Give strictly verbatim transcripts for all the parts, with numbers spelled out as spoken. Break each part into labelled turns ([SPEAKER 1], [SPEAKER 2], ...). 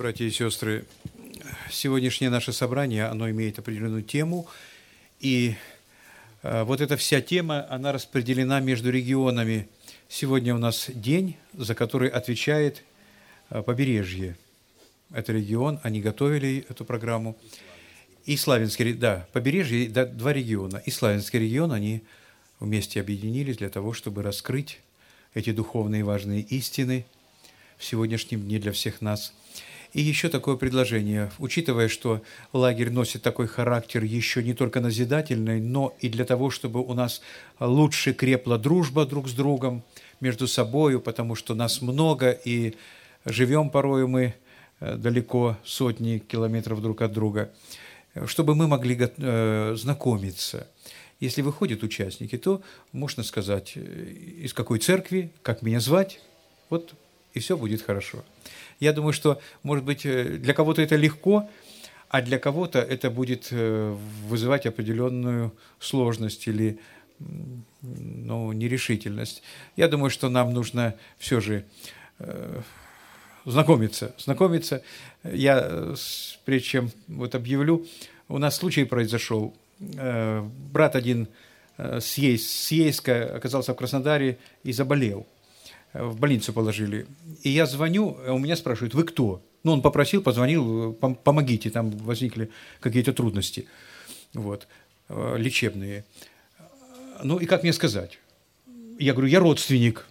[SPEAKER 1] Братья и сестры, сегодняшнее наше собрание, оно имеет определенную тему, и э, вот эта вся тема, она распределена между регионами. Сегодня у нас день, за который отвечает э, побережье. Это регион, они готовили эту программу. И Славянский, да, побережье, да, два региона. И Славянский регион, они вместе объединились для того, чтобы раскрыть эти духовные важные истины в сегодняшнем дне для всех нас. И еще такое предложение, учитывая, что лагерь носит такой характер еще не только назидательный, но и для того, чтобы у нас лучше крепла дружба друг с другом, между собою, потому что нас много, и живем порою мы далеко, сотни километров друг от друга, чтобы мы могли знакомиться. Если выходят участники, то можно сказать, из какой церкви, как меня звать, вот и все будет хорошо. Я думаю, что, может быть, для кого-то это легко, а для кого-то это будет вызывать определенную сложность или ну, нерешительность. Я думаю, что нам нужно все же знакомиться. знакомиться. Я, прежде чем вот объявлю, у нас случай произошел. Брат один с Ейска оказался в Краснодаре и заболел. В больницу положили. И я звоню, а у меня спрашивают, вы кто? Ну, он попросил, позвонил, помогите, там возникли какие-то трудности вот, лечебные. Ну, и как мне сказать? Я говорю, я родственник.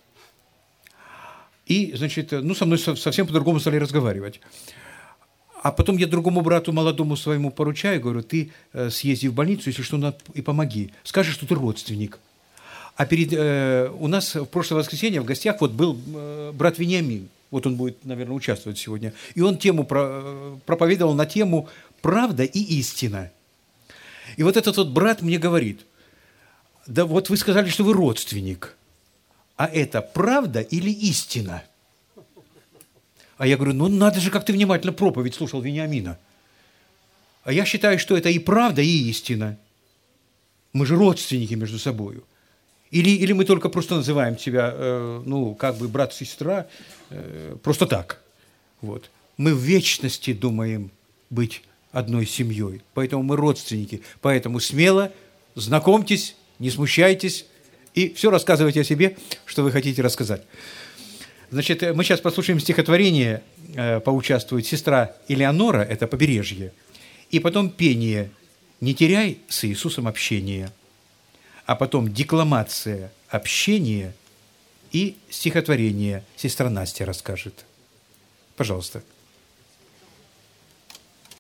[SPEAKER 1] И, значит, ну, со мной совсем по-другому стали разговаривать. А потом я другому брату молодому своему поручаю, говорю, ты съезди в больницу, если что, надо, и помоги. Скажи, что ты родственник. А перед, э, у нас в прошлое воскресенье в гостях вот был э, брат Вениамин. Вот он будет, наверное, участвовать сегодня. И он тему про, проповедовал на тему «Правда и истина». И вот этот вот брат мне говорит, да вот вы сказали, что вы родственник. А это правда или истина? А я говорю, ну надо же, как ты внимательно проповедь слушал Вениамина. А я считаю, что это и правда, и истина. Мы же родственники между собой. Или, или мы только просто называем себя, э, ну, как бы брат, сестра, э, просто так. Вот. Мы в вечности думаем быть одной семьей, поэтому мы родственники. Поэтому смело знакомьтесь, не смущайтесь и все рассказывайте о себе, что вы хотите рассказать. Значит, мы сейчас послушаем стихотворение, э, поучаствует сестра Элеонора, это «Побережье», и потом пение «Не теряй с Иисусом общение», а потом декламация, общение и стихотворение сестра Настя расскажет. Пожалуйста.